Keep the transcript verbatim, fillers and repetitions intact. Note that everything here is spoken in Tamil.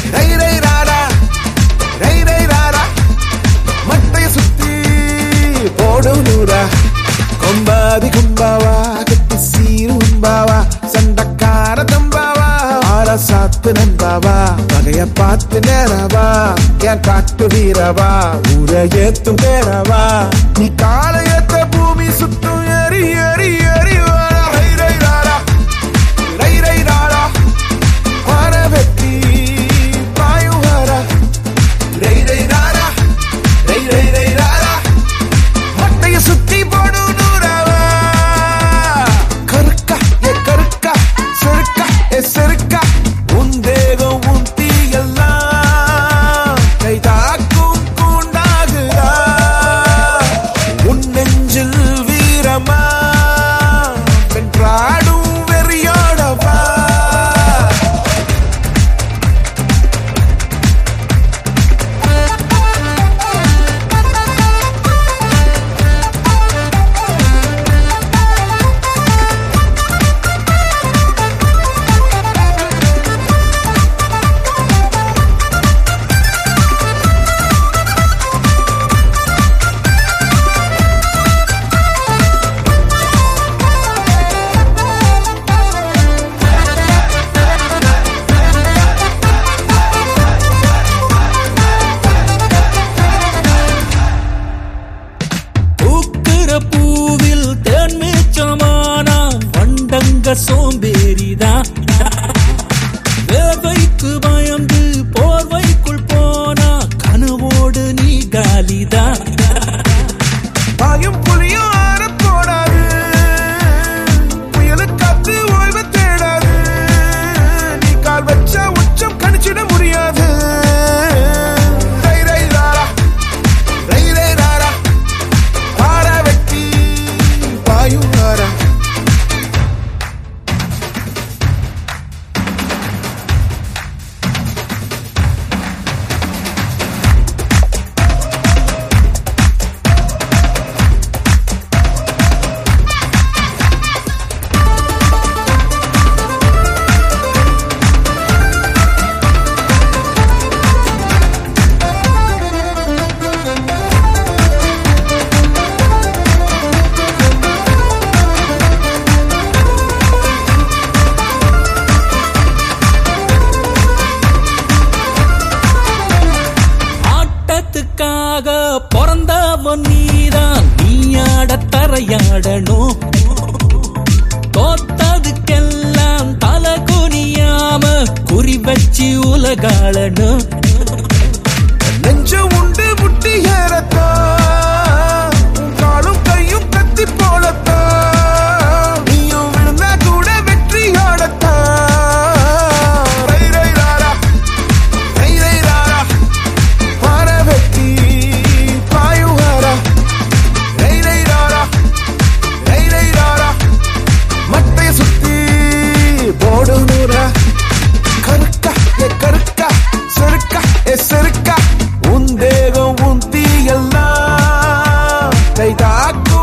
ரை ரை ராரா ரை ரை ராரா மட்டைய சுத்தி போடும் நூறா கொம்பாதி கும்பாவா கட்டி சீரும்பாவா சண்டக்கார தம்பாவா ஆற சாத்து நண்பாவா வகைய பார்த்து நேரவா என் காட்டு வீரவா ஊரை ஏத்தும் பேரவா நீ காலை ஏத்த பூமி சுத்தும் ஏறி ஏறி ஏறி வாரா ரை ரை ராரா ரை ரை ராரா வார வெட்டி பாயும் வாரா ரை ரை ராரா ரை ரை ரை ராரா மட்டைய சுத்தி போடும் நூறாவா கருக்கா ஏ கருக்கா செருக்கா ஏ செருக்கா உன் தேகம் உன் தீயெல்லாம் கை தாக்கும் கூண்டாகுதா உன் நெஞ்சில் வீரமா வென்றாடும் வெறியோடவா பூவில் தேன் மிச்சமானா வண்டங்க சோம்பேறிதான் வேர்வைக்கு பயந்து போர்வைக்குள் போனா கனவோடு நீ காலிதான் பாயும் புலியும் ஆற போடாது புயலு காத்து ஓய்வு தேடாது நீ கால் வச்ச உச்சம் கணிச்சிட முடியாது ரை ரை ராரா ரை ரை ராரா பார வெட்டி பாயும் வாரா ஆட்டத்துக்காக பிறந்தவன் நீதான் நீ ஆட தரையாடணும் தோத்ததுக்கெல்லாம் தலை குனியாம குறி வச்சு உலகாளணும் நெஞ்ச உண்டு முட்டி ஏறத்தா காலும் கையும் கத்தி போலத்தா நீயும் விழுந்தா கூட வெற்றி ஆடத்தா ரை ரை ராரா ரை ரை ராரா பார வெட்டி பாயும் வாரா ரை ரை ராரா ரை ரை ராரா மட்டைய சுத்தி போடும் நூறா கருக்கா ஏ கருக்கா செருக்கா ஏ செருக்கா உன் தேகம் உன் தீயெல்லாம் கை தாக்கும்